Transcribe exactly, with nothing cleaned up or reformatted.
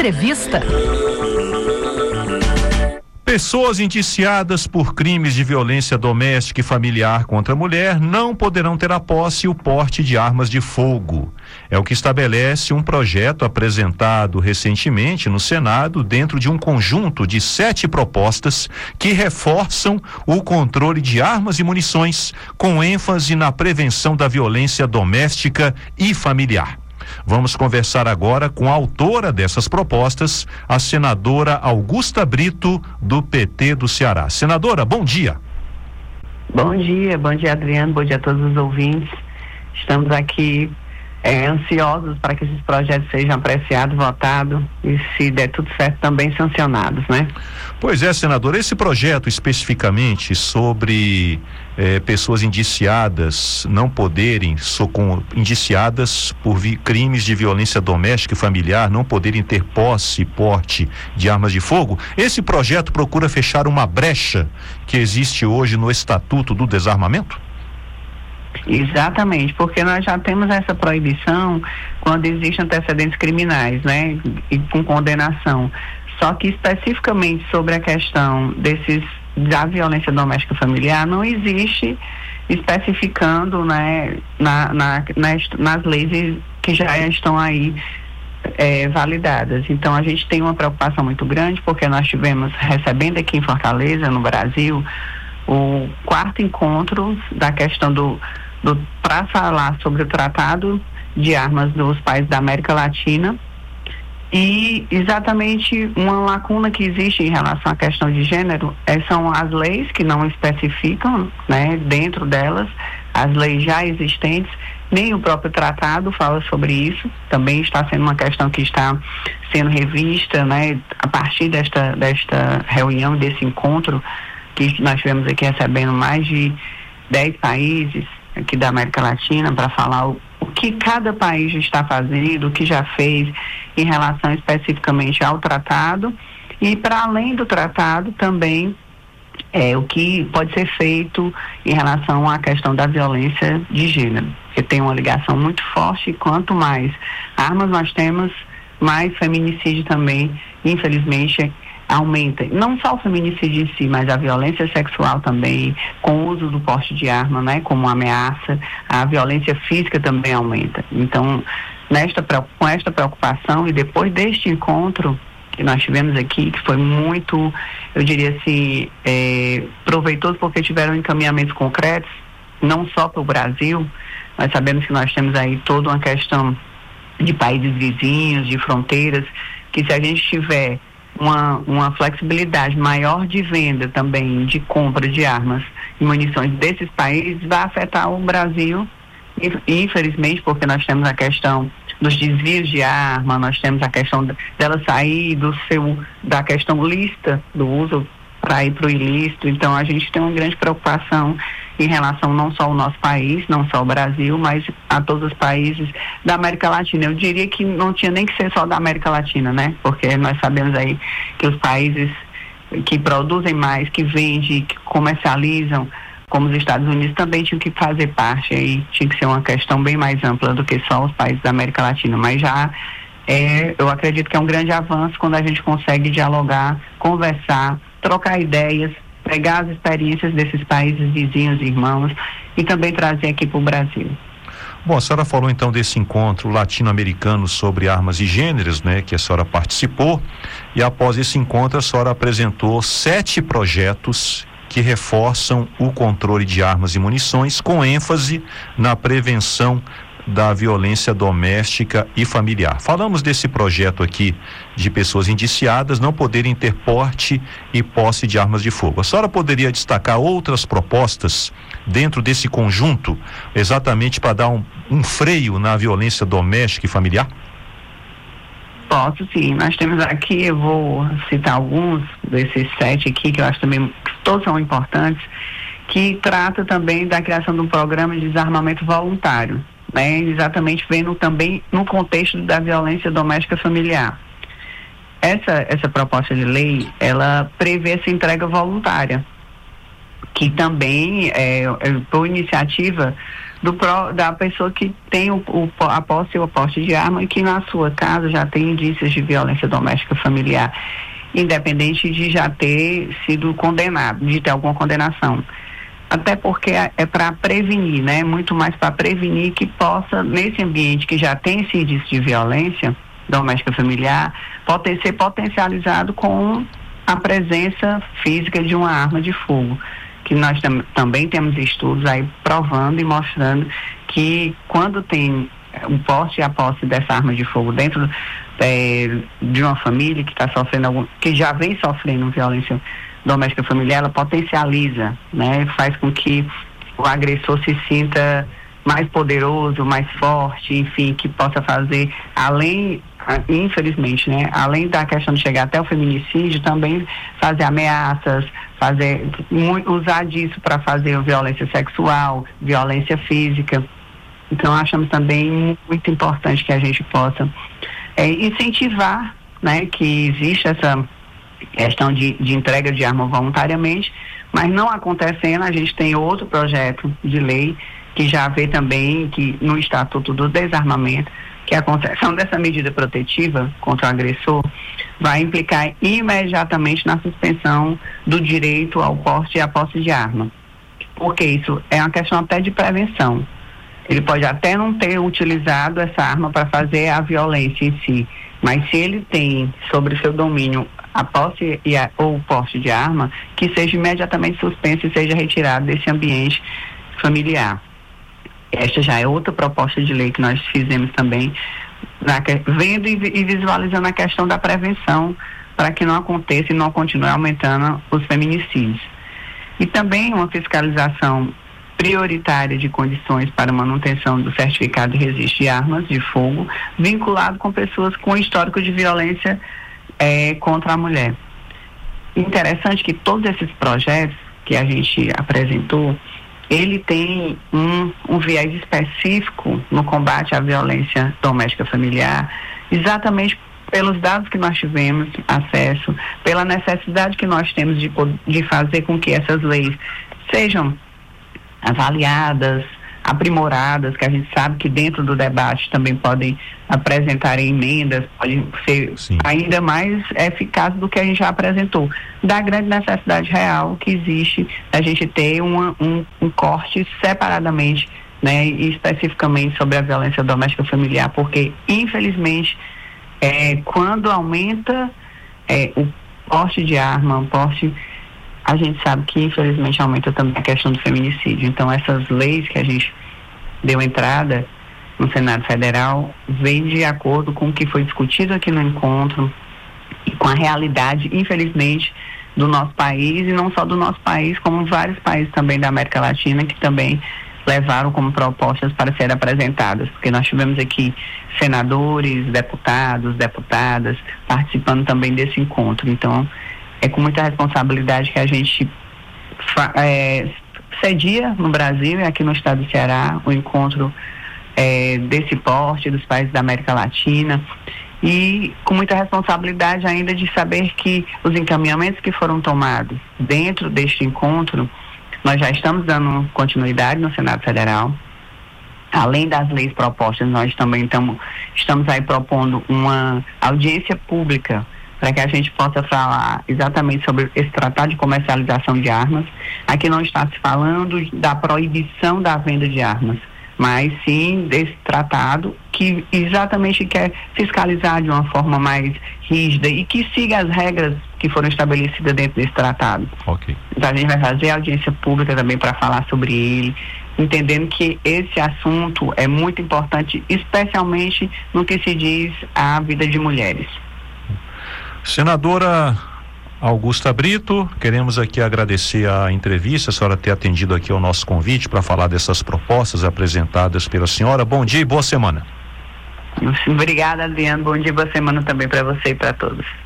Entrevista. Pessoas indiciadas por crimes de violência doméstica e familiar contra a mulher não poderão ter a posse e o porte de armas de fogo. É o que estabelece um projeto apresentado recentemente no Senado dentro de um conjunto de sete propostas que reforçam o controle de armas e munições, com ênfase na prevenção da violência doméstica e familiar. Vamos conversar agora com a autora dessas propostas, a senadora Augusta Brito, do P T do Ceará. Senadora, bom dia. Bom dia, bom dia, Adriano, bom dia a todos os ouvintes. Estamos aqui é, ansiosos para que esses projetos sejam apreciados, votados e, se der tudo certo, também sancionados, né? Pois é, senadora, esse projeto especificamente sobre eh, pessoas indiciadas não poderem, so, com, indiciadas por vi, crimes de violência doméstica e familiar, não poderem ter posse e porte de armas de fogo, esse projeto procura fechar uma brecha que existe hoje no Estatuto do Desarmamento? Exatamente, porque nós já temos essa proibição quando existem antecedentes criminais, né, e com condenação. Só que especificamente sobre a questão desses da violência doméstica familiar não existe especificando, né, na, na, nas, nas leis que já estão aí é, validadas. Então a gente tem uma preocupação muito grande porque nós tivemos recebendo aqui em Fortaleza, no Brasil, o quarto encontro da questão do Do, para falar sobre o Tratado de Armas dos Países da América Latina e exatamente uma lacuna que existe em relação à questão de gênero é, são as leis que não especificam, né, dentro delas, as leis já existentes, nem o próprio tratado fala sobre isso, também está sendo uma questão que está sendo revista, né, a partir desta, desta reunião, desse encontro que nós tivemos aqui recebendo mais de dez países aqui da América Latina para falar o, o que cada país está fazendo, o que já fez em relação especificamente ao tratado e para além do tratado também é, o que pode ser feito em relação à questão da violência de gênero, que tem uma ligação muito forte e quanto mais armas nós temos, mais feminicídio também, infelizmente, aumenta, não só o feminicídio em si, mas a violência sexual também, com o uso do porte de arma, né, como ameaça, a violência física também aumenta. Então, nesta, com esta preocupação e depois deste encontro que nós tivemos aqui, que foi muito, eu diria assim, é, proveitoso porque tiveram encaminhamentos concretos, não só para o Brasil, nós sabemos que nós temos aí toda uma questão de países vizinhos, de fronteiras, que se a gente tiver Uma, uma flexibilidade maior de venda também, de compra de armas e munições desses países, vai afetar o Brasil, infelizmente, porque nós temos a questão dos desvios de arma, nós temos a questão dela sair do seu, da questão lícita do uso para ir para o ilícito. Então a gente tem uma grande preocupação em relação não só ao nosso país, não só ao Brasil, mas a todos os países da América Latina. Eu diria que não tinha nem que ser só da América Latina, né? Porque nós sabemos aí que os países que produzem mais, que vendem, que comercializam, como os Estados Unidos, também tinham que fazer parte, aí tinha que ser uma questão bem mais ampla do que só os países da América Latina, mas já é, eu acredito que é um grande avanço quando a gente consegue dialogar, conversar, trocar ideias, pegar as experiências desses países vizinhos, irmãos, e também trazer aqui para o Brasil. Bom, a senhora falou então desse encontro latino-americano sobre armas e gêneros, né, que a senhora participou, e após esse encontro a senhora apresentou sete projetos que reforçam o controle de armas e munições, com ênfase na prevenção da violência doméstica e familiar. Falamos desse projeto aqui de pessoas indiciadas não poderem ter porte e posse de armas de fogo. A senhora poderia destacar outras propostas dentro desse conjunto, exatamente para dar um, um freio na violência doméstica e familiar? Posso sim, nós temos aqui, eu vou citar alguns desses sete aqui, que eu acho também que todos são importantes, que trata também da criação de um programa de desarmamento voluntário, né, exatamente vendo também no contexto da violência doméstica familiar. Essa, essa proposta de lei, ela prevê essa entrega voluntária, que também é, é por iniciativa do pro, da pessoa que tem o, o, a posse ou o porte de arma e que na sua casa já tem indícios de violência doméstica familiar, independente de já ter sido condenado, de ter alguma condenação. Até porque é, é para prevenir, né? Muito mais para prevenir que possa, nesse ambiente que já tem esse indício de violência doméstica familiar, pode ser potencializado com a presença física de uma arma de fogo, que nós tam, também temos estudos aí provando e mostrando que quando tem o porte e a posse dessa arma de fogo dentro é, de uma família que está sofrendo algum, que já vem sofrendo violência doméstica familiar, ela potencializa, né? Faz com que o agressor se sinta mais poderoso, mais forte, enfim, que possa fazer, além, infelizmente, né? Além da questão de chegar até o feminicídio, também fazer ameaças, fazer, usar disso para fazer violência sexual, violência física. Então, achamos também muito importante que a gente possa é, incentivar, né? Que existe essa questão de, de entrega de arma voluntariamente, mas não acontecendo, a gente tem outro projeto de lei que já vê também que no Estatuto do Desarmamento, que a concessão dessa medida protetiva contra o agressor vai implicar imediatamente na suspensão do direito ao porte e à posse de arma. Porque isso é uma questão até de prevenção. Ele pode até não ter utilizado essa arma para fazer a violência em si, mas se ele tem sobre seu domínio a posse e a, ou o porte de arma, que seja imediatamente suspenso e seja retirado desse ambiente familiar. Esta já é outra proposta de lei que nós fizemos também, na, vendo e, e visualizando a questão da prevenção, para que não aconteça e não continue aumentando os feminicídios. E também uma fiscalização prioritária de condições para manutenção do certificado de registro de armas de fogo, vinculado com pessoas com histórico de violência É, contra a mulher. Interessante que todos esses projetos que a gente apresentou, ele tem um, um viés específico no combate à violência doméstica familiar, exatamente pelos dados que nós tivemos acesso, pela necessidade que nós temos de, de fazer com que essas leis sejam avaliadas, aprimoradas, que a gente sabe que dentro do debate também podem apresentar emendas, podem ser Sim. ainda mais eficazes do que a gente já apresentou, da grande necessidade real que existe a gente ter uma, um, um corte separadamente, né, e especificamente sobre a violência doméstica familiar, porque infelizmente é, quando aumenta é, o porte de arma, o porte, a gente sabe que infelizmente aumenta também a questão do feminicídio. Então essas leis que a gente deu entrada no Senado Federal vem de acordo com o que foi discutido aqui no encontro e com a realidade, infelizmente, do nosso país, e não só do nosso país, como vários países também da América Latina que também levaram como propostas para serem apresentadas, porque nós tivemos aqui senadores, deputados, deputadas participando também desse encontro. Então é com muita responsabilidade que a gente é, cedia no Brasil e aqui no estado do Ceará o encontro é, desse porte dos países da América Latina, e com muita responsabilidade ainda de saber que os encaminhamentos que foram tomados dentro deste encontro, nós já estamos dando continuidade no Senado Federal. Além das leis propostas, nós também tamo, estamos aí propondo uma audiência pública para que a gente possa falar exatamente sobre esse tratado de comercialização de armas. Aqui não está se falando da proibição da venda de armas, mas sim desse tratado que exatamente quer fiscalizar de uma forma mais rígida e que siga as regras que foram estabelecidas dentro desse tratado. Okay. Então a gente vai fazer audiência pública também para falar sobre ele, entendendo que esse assunto é muito importante, especialmente no que se diz à vida de mulheres. Senadora Augusta Brito, queremos aqui agradecer a entrevista, a senhora ter atendido aqui ao nosso convite para falar dessas propostas apresentadas pela senhora. Bom dia e boa semana. Obrigada, Adriano. Bom dia e boa semana também para você e para todos.